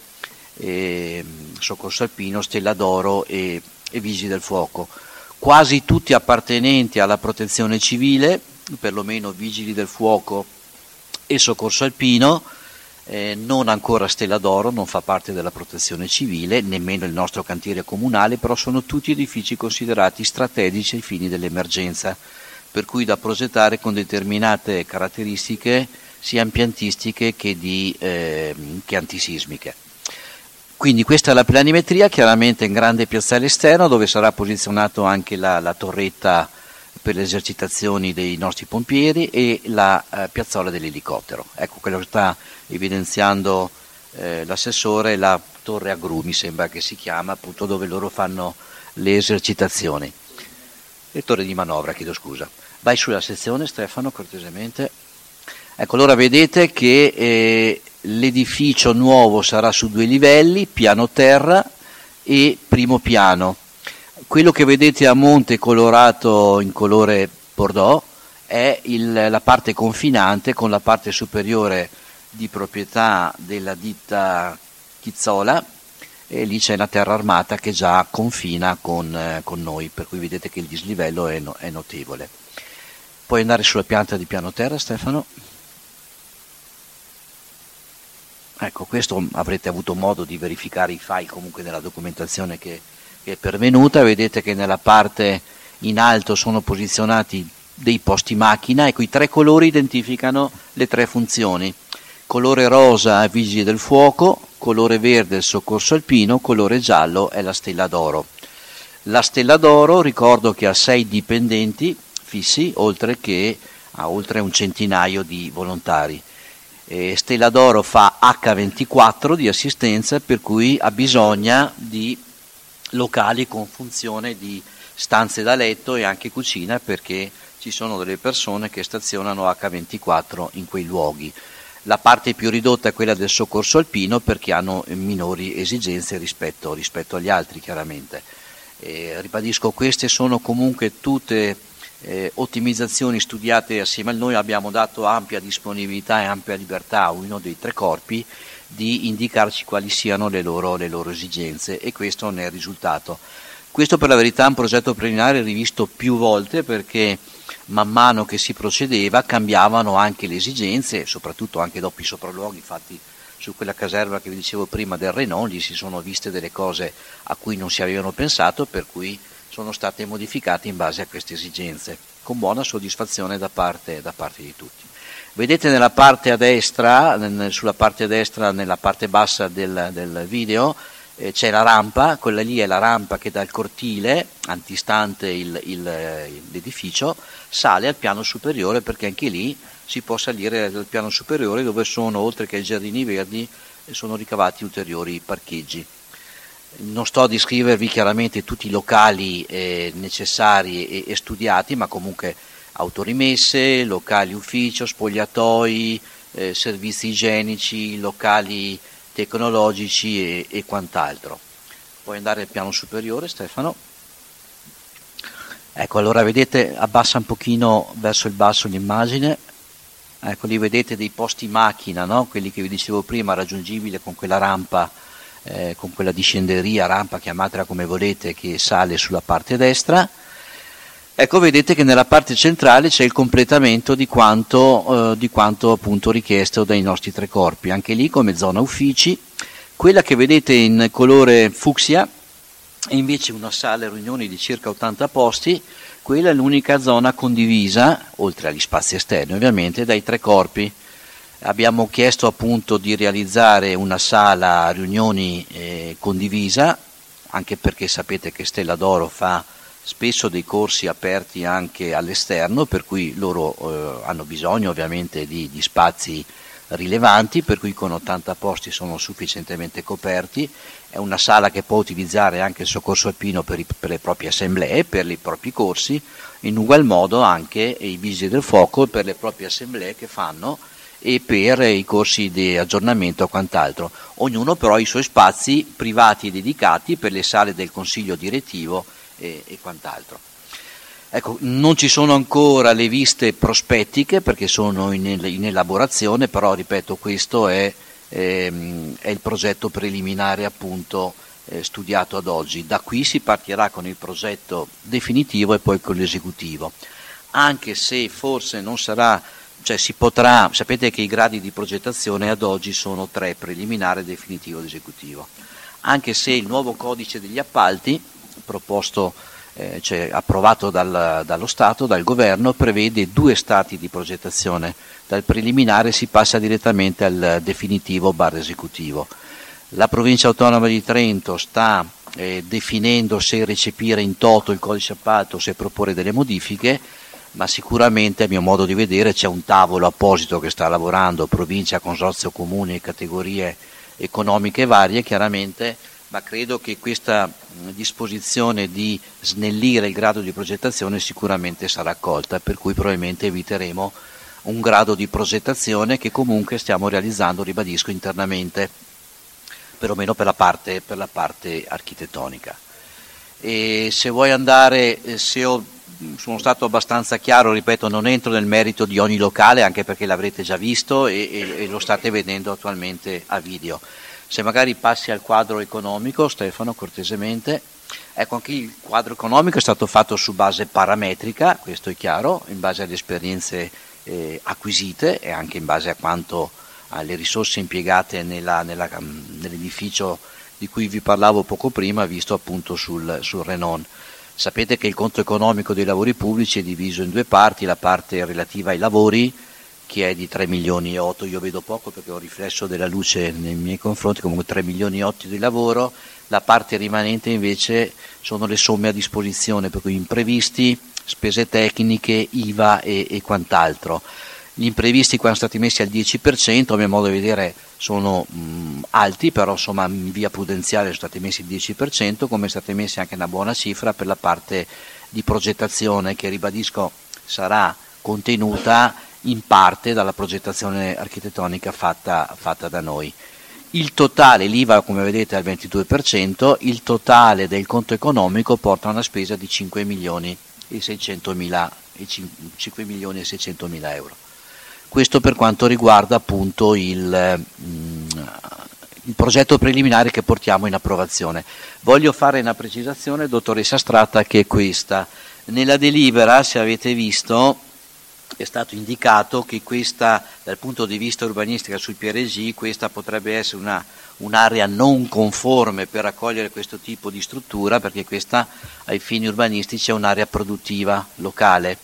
soccorso alpino, Stella d'Oro e vigili del fuoco. Quasi tutti appartenenti alla protezione civile, perlomeno vigili del fuoco e soccorso alpino. Non ancora Stella d'Oro, non fa parte della protezione civile, nemmeno il nostro cantiere comunale, però sono tutti edifici considerati strategici ai fini dell'emergenza, per cui da progettare con determinate caratteristiche sia impiantistiche che antisismiche. Quindi questa è la planimetria, chiaramente in grande piazzale esterno dove sarà posizionato anche la torretta per le esercitazioni dei nostri pompieri e la piazzola dell'elicottero. Ecco quello che sta evidenziando l'assessore, la Torre Agru mi sembra che si chiama, appunto, dove loro fanno le esercitazioni. Le torri di manovra, chiedo scusa. Vai sulla sezione, Stefano, cortesemente. Ecco, allora vedete che l'edificio nuovo sarà su 2 livelli, piano terra e primo piano. Quello che vedete a monte colorato in colore bordeaux è la parte confinante con la parte superiore di proprietà della ditta Chizzola, e lì c'è una terra armata che già confina con noi, per cui vedete che il dislivello è notevole. Puoi andare sulla pianta di piano terra, Stefano? Ecco, questo avrete avuto modo di verificare i file comunque nella documentazione che è pervenuta. Vedete che nella parte in alto sono posizionati dei posti macchina, ecco, i 3 colori identificano le 3 funzioni. Colore rosa Vigili del Fuoco, colore verde il Soccorso Alpino, colore giallo è la Stella d'Oro. La Stella d'Oro, ricordo che ha 6 dipendenti fissi, oltre a un centinaio di volontari. Stella d'Oro fa H24 di assistenza, per cui ha bisogno di locali con funzione di stanze da letto e anche cucina, perché ci sono delle persone che stazionano H24 in quei luoghi. La parte più ridotta è quella del Soccorso Alpino, perché hanno minori esigenze rispetto agli altri, chiaramente. Ribadisco, queste sono comunque tutte ottimizzazioni studiate assieme a noi. Abbiamo dato ampia disponibilità e ampia libertà a uno dei 3 corpi di indicarci quali siano le loro esigenze, e questo ne è il risultato. Questo, per la verità, è un progetto preliminare rivisto più volte, perché man mano che si procedeva cambiavano anche le esigenze, soprattutto anche dopo i sopralluoghi fatti su quella caserma che vi dicevo prima del Renon. Gli si sono viste delle cose a cui non si avevano pensato, per cui sono state modificate in base a queste esigenze, con buona soddisfazione da parte di tutti. Vedete nella parte a destra, sulla parte destra, nella parte bassa del video, c'è la rampa. Quella lì è la rampa che dal cortile, antistante l'edificio, sale al piano superiore, perché anche lì si può salire al piano superiore, dove sono, oltre che i giardini verdi, sono ricavati ulteriori parcheggi. Non sto a descrivervi chiaramente tutti i locali necessari e studiati, ma comunque autorimesse, locali ufficio, spogliatoi, servizi igienici, locali tecnologici e quant'altro. Puoi andare al piano superiore, Stefano. Ecco, allora vedete, abbassa un pochino verso il basso l'immagine. Ecco, lì vedete dei posti macchina, no? Quelli che vi dicevo prima, raggiungibile con quella rampa, con quella discenderia, rampa, chiamatela come volete, che sale sulla parte destra. Ecco, vedete che nella parte centrale c'è il completamento di quanto appunto richiesto dai nostri 3 corpi, anche lì come zona uffici. Quella che vedete in colore fucsia è invece una sala riunioni di circa 80 posti. Quella è l'unica zona condivisa, oltre agli spazi esterni ovviamente, dai 3 corpi. Abbiamo chiesto appunto di realizzare una sala riunioni condivisa, anche perché sapete che Stella d'Oro fa spesso dei corsi aperti anche all'esterno, per cui loro hanno bisogno ovviamente di spazi rilevanti, per cui con 80 posti sono sufficientemente coperti. È una sala che può utilizzare anche il Soccorso Alpino per le proprie assemblee, per i propri corsi, in ugual modo anche i Vigili del Fuoco per le proprie assemblee che fanno e per i corsi di aggiornamento o quant'altro. Ognuno però ha i suoi spazi privati e dedicati per le sale del consiglio direttivo e quant'altro. Ecco, non ci sono ancora le viste prospettiche perché sono in elaborazione, però ripeto, questo è il progetto preliminare appunto studiato ad oggi. Da qui si partirà con il progetto definitivo e poi con l'esecutivo, anche se forse non sarà, cioè si potrà, sapete che i gradi di progettazione ad oggi sono 3: preliminare, definitivo ed esecutivo, anche se il nuovo codice degli appalti proposto, cioè approvato dallo Stato, dal Governo, prevede 2 stati di progettazione. Dal preliminare si passa direttamente al definitivo / esecutivo. La Provincia Autonoma di Trento sta definendo se recepire in toto il codice appalto o se proporre delle modifiche, ma sicuramente a mio modo di vedere c'è un tavolo apposito che sta lavorando, provincia, consorzio, comuni e categorie economiche varie chiaramente, ma credo che questa disposizione di snellire il grado di progettazione sicuramente sarà accolta, per cui probabilmente eviteremo un grado di progettazione che comunque stiamo realizzando, ribadisco, internamente, perlomeno per la parte architettonica. E se vuoi andare, sono stato abbastanza chiaro, ripeto, non entro nel merito di ogni locale, anche perché l'avrete già visto e lo state vedendo attualmente a video. Se magari passi al quadro economico, Stefano, cortesemente. Ecco, anche il quadro economico è stato fatto su base parametrica, questo è chiaro, in base alle esperienze acquisite e anche in base a quanto alle risorse impiegate nell'edificio di cui vi parlavo poco prima, visto appunto sul Renon. Sapete che il conto economico dei lavori pubblici è diviso in due parti, la parte relativa ai lavori, che è di 3 milioni e 8, io vedo poco perché ho riflesso della luce nei miei confronti, comunque 3 milioni e 8 di lavoro, la parte rimanente invece sono le somme a disposizione, per cui imprevisti, spese tecniche, IVA e quant'altro. Gli imprevisti qua sono stati messi al 10%, a mio modo di vedere sono alti, però insomma in via prudenziale sono stati messi il 10%, come è stata messa anche una buona cifra per la parte di progettazione, che ribadisco sarà contenuta in parte dalla progettazione architettonica fatta da noi. Il totale, l'IVA come vedete è al 22%, il totale del conto economico porta a una spesa di 5 milioni e 600 mila euro. Questo per quanto riguarda appunto il progetto preliminare che portiamo in approvazione. Voglio fare una precisazione, dottoressa Stratta, che è questa. Nella delibera, se avete visto, è stato indicato che questa, dal punto di vista urbanistica sul PRG, questa potrebbe essere un'area non conforme per accogliere questo tipo di struttura, perché questa ai fini urbanistici è un'area produttiva locale.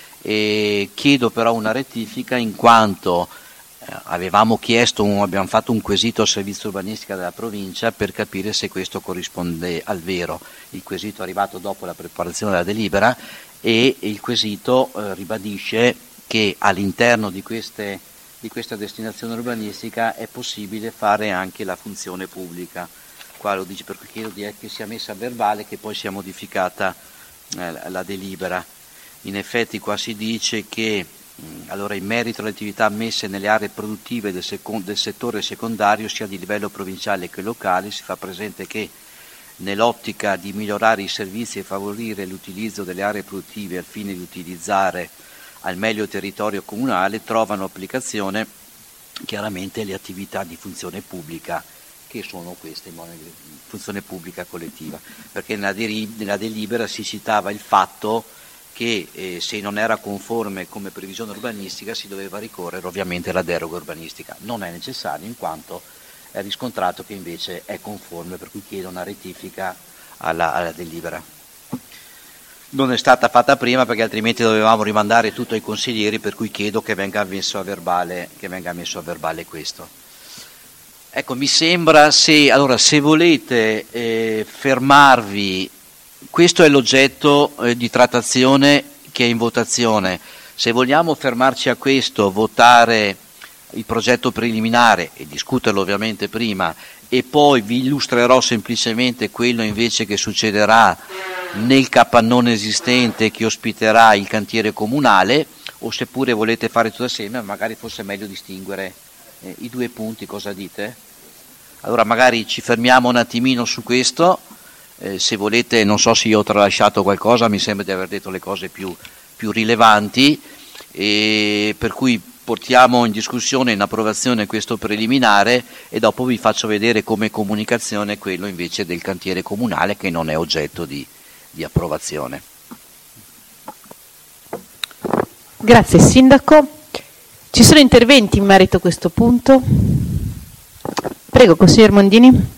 E chiedo però una rettifica, in quanto abbiamo fatto un quesito al servizio urbanistica della provincia per capire se questo corrisponde al vero. Il quesito è arrivato dopo la preparazione della delibera e il quesito ribadisce che all'interno di questa destinazione urbanistica è possibile fare anche la funzione pubblica. Qua lo dice, perché chiedo che sia messa a verbale, che poi sia modificata la delibera. In effetti qua si dice che allora, in merito alle attività ammesse nelle aree produttive del settore secondario, sia di livello provinciale che locale, si fa presente che nell'ottica di migliorare i servizi e favorire l'utilizzo delle aree produttive al fine di utilizzare al meglio il territorio comunale, trovano applicazione chiaramente le attività di funzione pubblica, che sono queste, funzione pubblica collettiva, perché nella delibera si citava il fatto che se non era conforme come previsione urbanistica si doveva ricorrere ovviamente alla deroga urbanistica. Non è necessario, in quanto è riscontrato che invece è conforme, per cui chiedo una rettifica alla delibera. Non è stata fatta prima perché altrimenti dovevamo rimandare tutto ai consiglieri, per cui chiedo che venga messo a verbale questo. Ecco, mi sembra, se volete fermarvi, questo è l'oggetto di trattazione che è in votazione. Se vogliamo fermarci a questo, votare il progetto preliminare e discuterlo ovviamente prima, e poi vi illustrerò semplicemente quello invece che succederà nel capannone esistente che ospiterà il cantiere comunale, o seppure volete fare tutto assieme, magari fosse meglio distinguere i due punti, cosa dite? Allora magari ci fermiamo un attimino su questo. Se volete, non so se io ho tralasciato qualcosa, mi sembra di aver detto le cose più rilevanti, e per cui portiamo in discussione, in approvazione questo preliminare, e dopo vi faccio vedere come comunicazione quello invece del cantiere comunale, che non è oggetto di approvazione. Grazie Sindaco. Ci sono interventi in merito a questo punto? Prego, consigliere Mondini.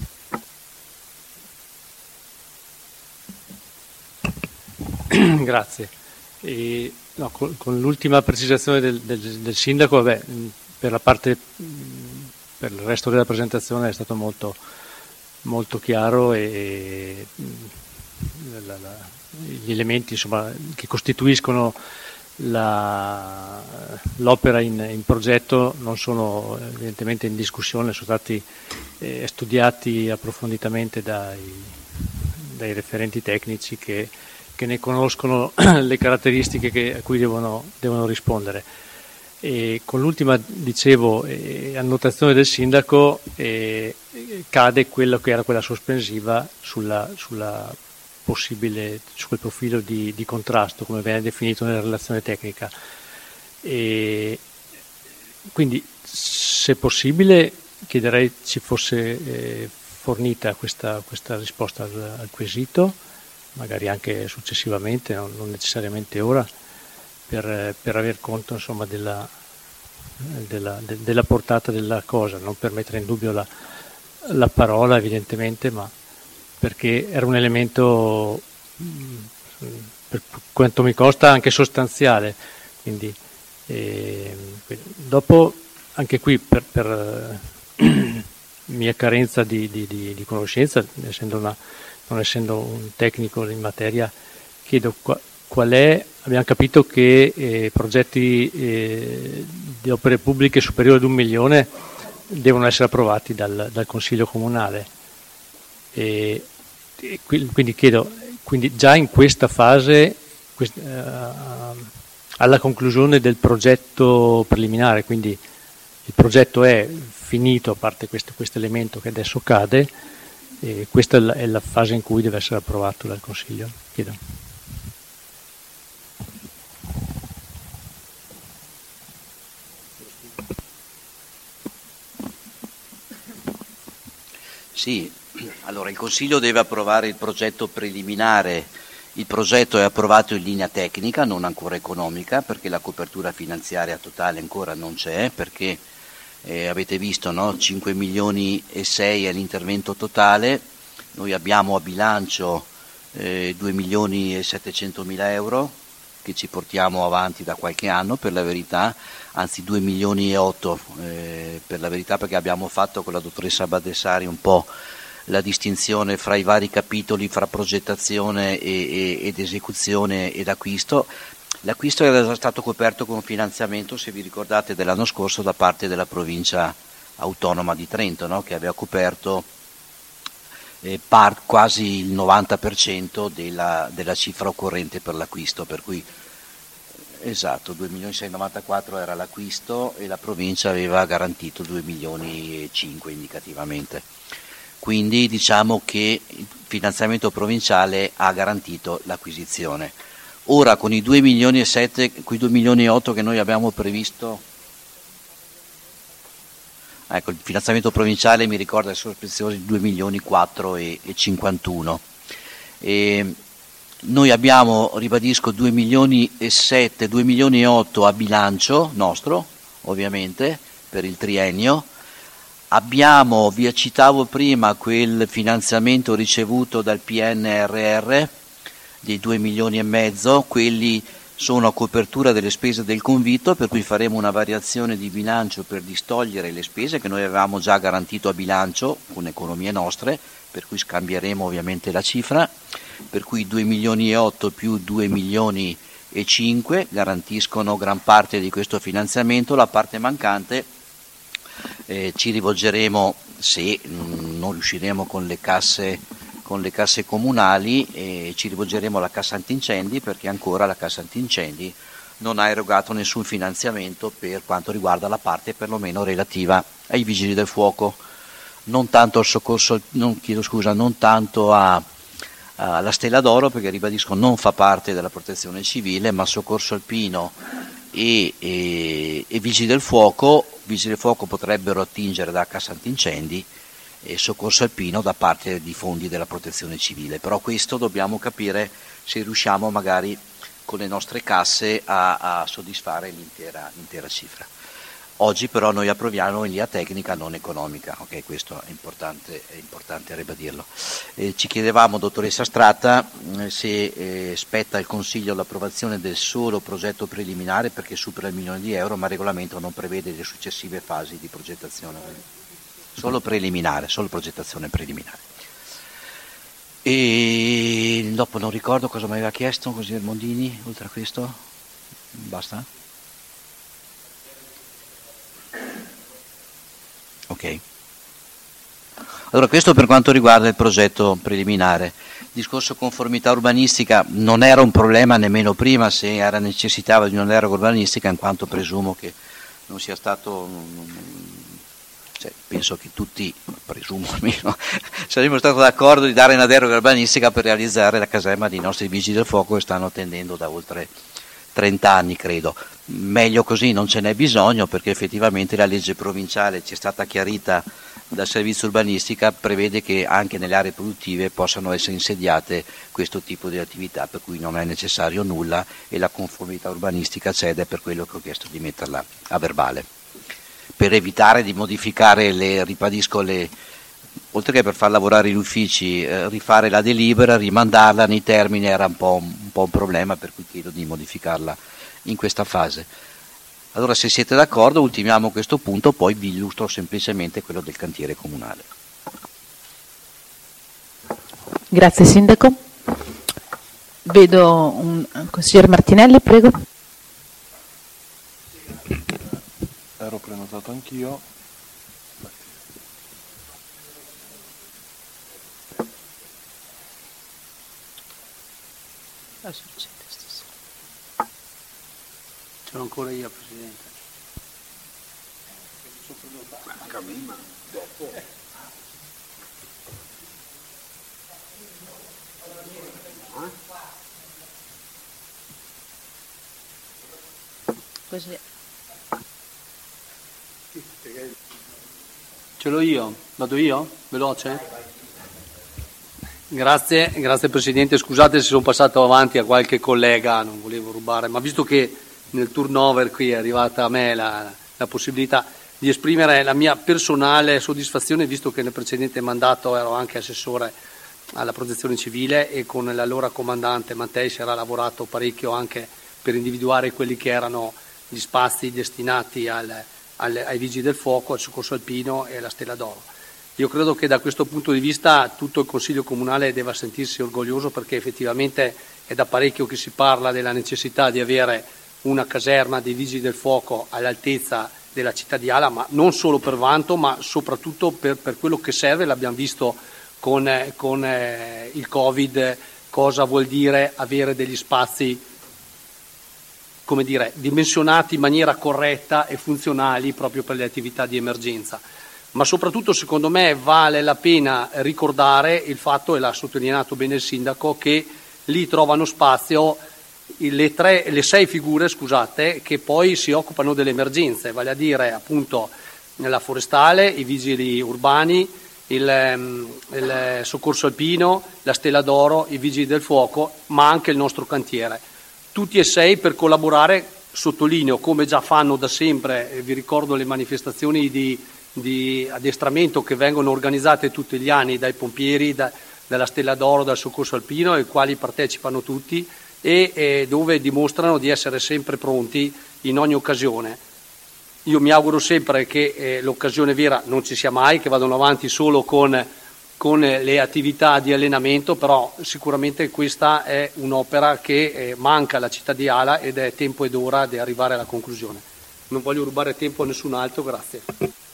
Grazie. Con l'ultima precisazione del Sindaco, per il resto della presentazione è stato molto, molto chiaro, e gli elementi insomma, che costituiscono l'opera in progetto non sono evidentemente in discussione, sono stati studiati approfonditamente dai referenti tecnici che ne conoscono le caratteristiche a cui devono rispondere. E con l'ultima, dicevo, annotazione del sindaco cade quello che era quella sospensiva sulla possibile, su quel profilo di contrasto, come viene definito nella relazione tecnica. E quindi, se possibile, chiederei ci fosse fornita questa risposta al quesito, magari anche successivamente, non necessariamente ora, per aver conto, insomma, della portata della cosa, non per mettere in dubbio la parola evidentemente, ma perché era un elemento, per quanto mi costa, anche sostanziale. Quindi dopo, anche qui, per mia carenza di conoscenza, non essendo un tecnico in materia, chiedo qual è. Abbiamo capito che progetti di opere pubbliche superiori ad 1 milione devono essere approvati dal Consiglio Comunale. E quindi chiedo, già in questa fase, alla conclusione del progetto preliminare, quindi il progetto è finito, a parte questo elemento che adesso cade, e questa è la fase in cui deve essere approvato dal Consiglio. Chiedo. Sì, allora il Consiglio deve approvare il progetto preliminare. Il progetto è approvato in linea tecnica, non ancora economica, perché la copertura finanziaria totale ancora non c'è, perché avete visto, no? 5 milioni e 6 è l'intervento totale, noi abbiamo a bilancio 2 milioni e 700 mila euro che ci portiamo avanti da qualche anno, per la verità, anzi 2 milioni e 8 per la verità, perché abbiamo fatto con la dottoressa Badessari un po' la distinzione fra i vari capitoli, fra progettazione ed esecuzione ed acquisto. L'acquisto era già stato coperto con un finanziamento, se vi ricordate, dell'anno scorso da parte della provincia autonoma di Trento, no? Che aveva coperto quasi il 90% della cifra occorrente per l'acquisto, per cui esatto, 2.694.000 era l'acquisto e la provincia aveva garantito 2 milioni e 5 indicativamente. Quindi diciamo che il finanziamento provinciale ha garantito l'acquisizione. Ora con i 2 milioni e 7, quei 2 milioni e 8 che noi abbiamo previsto, ecco, il finanziamento provinciale mi ricorda che sono preziosi 2 milioni 4 e 51. E noi abbiamo, ribadisco, 2 milioni e 7, 2 milioni e 8 a bilancio nostro, ovviamente, per il triennio. Abbiamo, vi citavo prima, quel finanziamento ricevuto dal PNRR dei 2 milioni e mezzo, quelli sono a copertura delle spese del convitto, per cui faremo una variazione di bilancio per distogliere le spese che noi avevamo già garantito a bilancio con economie nostre, per cui scambieremo ovviamente la cifra, per cui 2 milioni e 8 più 2 milioni e 5 garantiscono gran parte di questo finanziamento. La parte mancante ci rivolgeremo, se non riusciremo con le casse comunali, ci rivolgeremo alla cassa antincendi, perché ancora la cassa antincendi non ha erogato nessun finanziamento per quanto riguarda la parte perlomeno relativa ai vigili del fuoco, non tanto al soccorso, non tanto alla Stella d'Oro, perché ribadisco non fa parte della protezione civile, ma soccorso alpino e vigili del fuoco. Vigili del fuoco potrebbero attingere da cassa antincendi e soccorso alpino da parte di fondi della protezione civile, però questo dobbiamo capire se riusciamo magari con le nostre casse a soddisfare l'intera cifra. Oggi però noi approviamo in linea tecnica, non economica, ok? Questo è importante ribadirlo. Ci chiedevamo, dottoressa Stratta, se spetta al Consiglio l'approvazione del solo progetto preliminare, perché supera il milione di euro, ma il regolamento non prevede le successive fasi di progettazione. Solo progettazione preliminare. E dopo non ricordo cosa mi aveva chiesto, consigliere Mondini, oltre a questo. Basta? Ok. Allora, questo per quanto riguarda il progetto preliminare. Il discorso conformità urbanistica non era un problema nemmeno prima se era necessitava di una deroga urbanistica, in quanto presumo che non sia stato, penso che tutti, presumo almeno, saremmo stati d'accordo di dare una deroga urbanistica per realizzare la caserma dei nostri vigili del fuoco che stanno attendendo da oltre 30 anni, credo. Meglio così, non ce n'è bisogno, perché effettivamente la legge provinciale ci è stata chiarita dal servizio urbanistica, prevede che anche nelle aree produttive possano essere insediate questo tipo di attività, per cui non è necessario nulla e la conformità urbanistica c'è, ed è per quello che ho chiesto di metterla a verbale, per evitare di modificare oltre che per far lavorare gli uffici, rifare la delibera, rimandarla nei termini era un po' un problema, per cui chiedo di modificarla in questa fase. Allora, se siete d'accordo, ultimiamo questo punto, poi vi illustro semplicemente quello del cantiere comunale. Grazie Sindaco. Vedo un consigliere Martinelli, prego. Ero prenotato anch'io. Ce l'ho ancora io, Presidente. Così. Ce l'ho io, vado io? Veloce? Grazie Presidente, scusate se sono passato avanti a qualche collega, non volevo rubare, ma visto che nel turnover qui è arrivata a me la possibilità di esprimere la mia personale soddisfazione, visto che nel precedente mandato ero anche assessore alla protezione civile e con l'allora comandante Mattei si era lavorato parecchio anche per individuare quelli che erano gli spazi destinati ai vigili del fuoco, al soccorso alpino e alla Stella d'Oro. Io credo che da questo punto di vista tutto il Consiglio Comunale debba sentirsi orgoglioso, perché effettivamente è da parecchio che si parla della necessità di avere una caserma dei vigili del fuoco all'altezza della città di Ala, ma non solo per vanto, ma soprattutto per quello che serve. L'abbiamo visto con il Covid, cosa vuol dire avere degli spazi, come dire, dimensionati in maniera corretta e funzionali proprio per le attività di emergenza. Ma soprattutto, secondo me, vale la pena ricordare il fatto, e l'ha sottolineato bene il Sindaco, che lì trovano spazio le 6 figure, che poi si occupano delle emergenze, vale a dire appunto la forestale, i vigili urbani, il soccorso alpino, la Stella d'Oro, i vigili del fuoco, ma anche il nostro cantiere. Tutti e 6 per collaborare, sottolineo, come già fanno da sempre. Vi ricordo le manifestazioni di addestramento che vengono organizzate tutti gli anni dai pompieri, dalla Stella d'Oro, dal soccorso alpino, ai quali partecipano tutti, e dove dimostrano di essere sempre pronti in ogni occasione. Io mi auguro sempre che l'occasione vera non ci sia mai, che vadano avanti solo con le attività di allenamento, però sicuramente questa è un'opera che manca alla città di Ala ed è tempo ed ora di arrivare alla conclusione. Non voglio rubare tempo a nessun altro, grazie.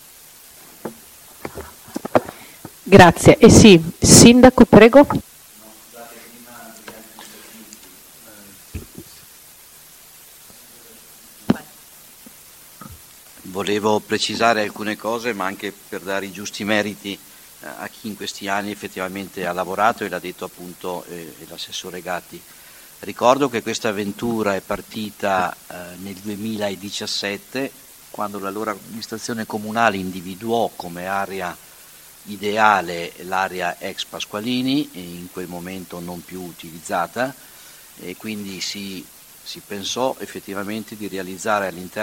Grazie. E sì, Sindaco, prego. Volevo precisare alcune cose, ma anche per dare i giusti meriti a chi in questi anni effettivamente ha lavorato, e l'ha detto appunto l'assessore Gatti. Ricordo che questa avventura è partita nel 2017, quando l'allora amministrazione comunale individuò come area ideale l'area ex Pasqualini, in quel momento non più utilizzata, e quindi si pensò effettivamente di realizzare all'interno